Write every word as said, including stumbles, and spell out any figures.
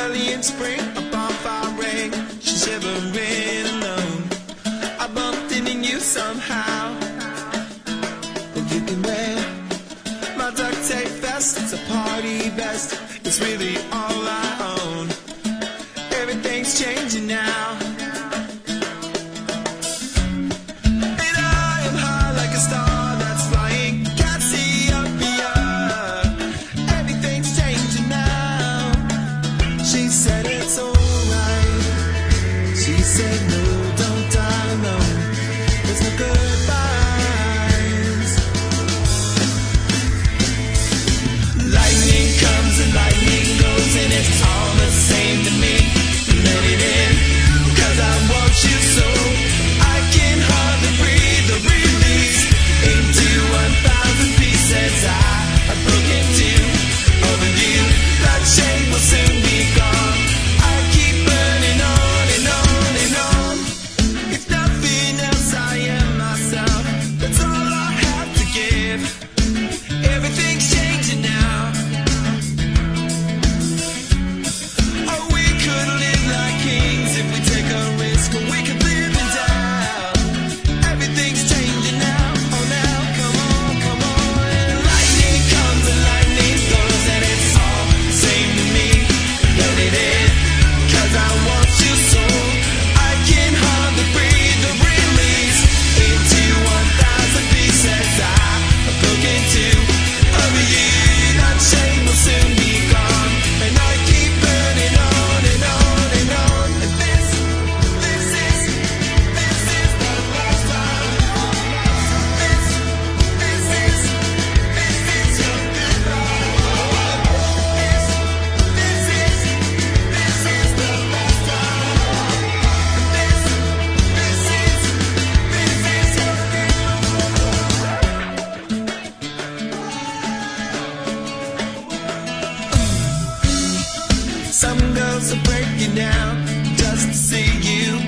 early in spring, a bonfire ring. She's shivering alone. I bumped into you somehow. And you can wear my duct tape vest. It's a party best. It's really all I own. Everything's changing now. And I am high like a star that's flying. Can't see up beyond. Everything's changing now. She said it's alright. She said no, don't die alone. There's no goodbyes. Lightning comes and lightning goes, and it's all the same to me. Let it in, 'cause I want you so. I can hardly breathe or release into one thousand pieces. I, I broke into over you. That shame will soon be gone. I keep burning on and on and on. If nothing else, I am myself. That's all I have to give. Everything's changing now. Oh, we could live like kings if we take a risk. We could live and die. Everything's changing now. Oh, now, come on, come on. And lightning comes and lightning goes, and it's all the same to me. Let it in, 'cause I want you so. I can hardly breathe or release into one thousand pieces. I broke into over you. That shame will soon be gone, and I keep burning on and on and on. And this, this is, this is the last time. This, this is, this is your goodbye. This, this is, this is the last time. This, this is, this is your Some girls are breaking down just to see you